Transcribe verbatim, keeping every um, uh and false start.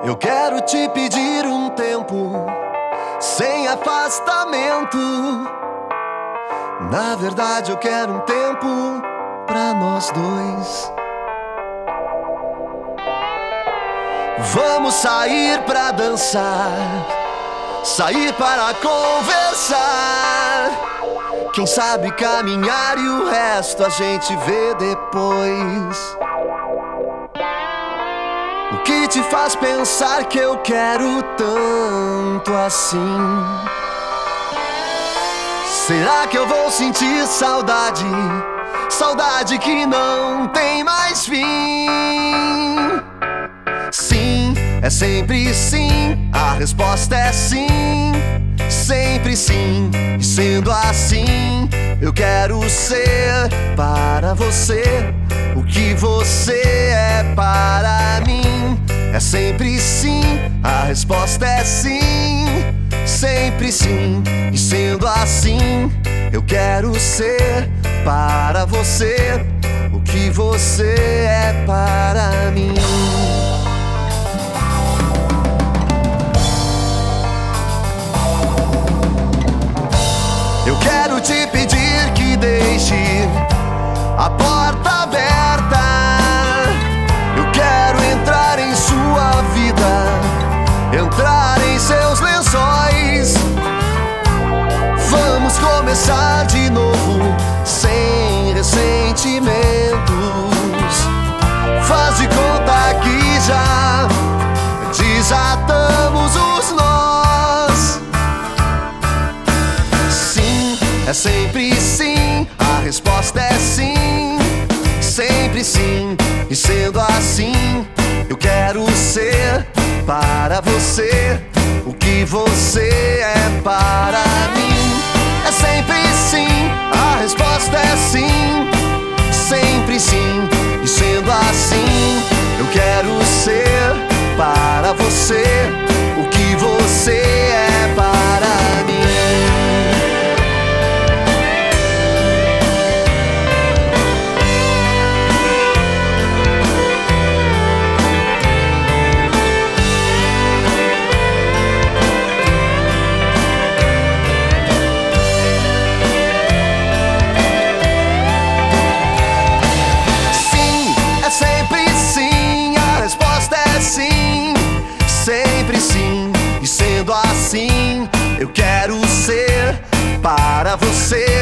Eu quero te pedir um tempo sem afastamento. Na verdade eu quero um tempo pra nós dois. Vamos sair pra dançar, sair para conversar. Quem sabe caminhar e o resto a gente vê depois. O que te faz pensar que eu quero tanto assim? Será que eu vou sentir saudade? Saudade que não tem mais fim. Sim, é sempre sim, a resposta é sim. Sempre sim, e sendo assim, eu quero ser para você o que você é para mim. É sempre sim, a resposta é sim. Sempre sim, e sendo assim, eu quero ser para você o que você é para mim. Eu quero te pedir que deixe a porta aberta. Eu quero entrar em sua vida, entrar em seus lençóis. Vamos começar de novo, sem ressentimentos. Faz de conta que já desatamos os nós. Sim, é sempre sim, a resposta é sim. Sempre sim, e sendo assim, eu quero ser para você o que você é para mim. É sempre sim, a resposta é sim. Sempre sim, e sendo assim, eu quero ser para você o que você é para mim. Sempre sim, e sendo assim, eu quero ser para você o que você é para mim. É sempre sim, a resposta é sim. Sempre sim, e sendo assim, eu quero ser para você o que você é para mim. É sempre sim, a resposta é sim. Sempre sim, e sendo assim, eu quero ser para você